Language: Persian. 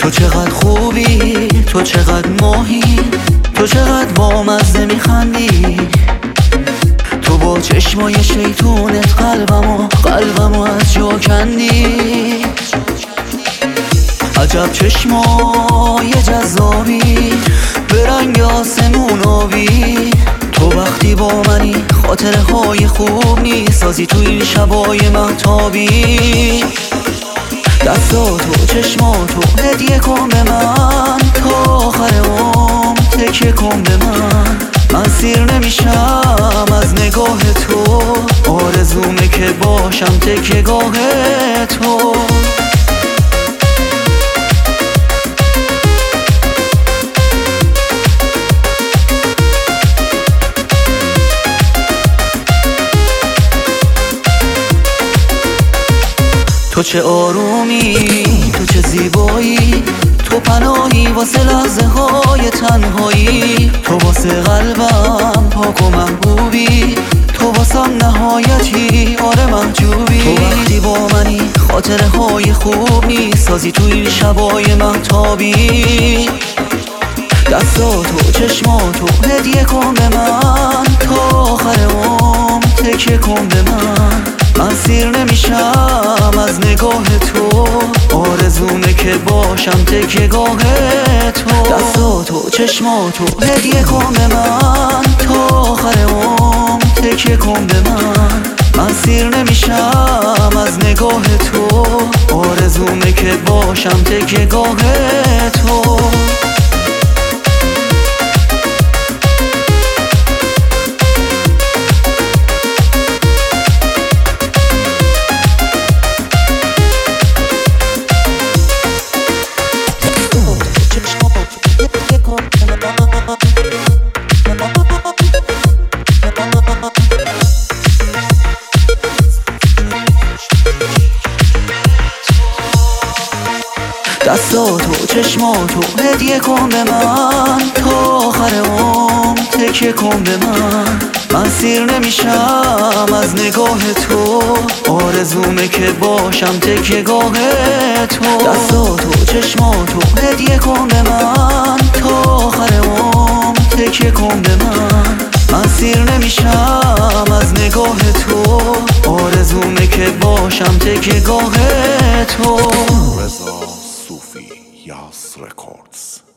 تو چقدر خوبی، تو چقدر ماهی، تو چقدر بامزه میخندی. تو با چشمای شیطونت قلبمو از جا کندی. عجب چشمای جذابی به رنگ آسمون آبی. تو وقتی با منی خاطره های خوب میسازی تو این شبای مهتابی. دستاتو چشماتو هدیه کن به من، تا آخر عمر تکیه کن به من سیر نمیشم از نگاه تو. آرزومه که باشم تکیه گاه تو. تو چه آرومی، تو چه زیبایی، تو پناهی واسه لحظه های تنهایی. تو واسه قلبم پاک و محبوبی، تو واسم نهایتی آره محجوبی. تو وقتی با منی خاطره های خوب میسازی تو این شبای مهتابی. دستاتو چشماتو هدیه کن به من، تا آخر عمر تکیه کن به من سیر نمیشم از نگاه تو. آرزومه که باشم تکیه گاه تو. دستاتو چشماتو هدیه کن به من، تا آخر عمر تکیه کن به من سیر نمیشم از نگاه تو. آرزومه که باشم تکیه گاه تو. دستاتو چشماتو هدیه کن به من، تا آخر عمر تکیه کن به من سیر نمیشم از نگاه تو. آرزومه که باشم تکیه گاه تو. دستاتو چشماتو هدیه کن به من، تا آخر عمر تکیه کن به من سیر نمیشم از نگاه تو. آرزومه که باشم تکیه گاه تو. رضا صوفی یاس رکوردز.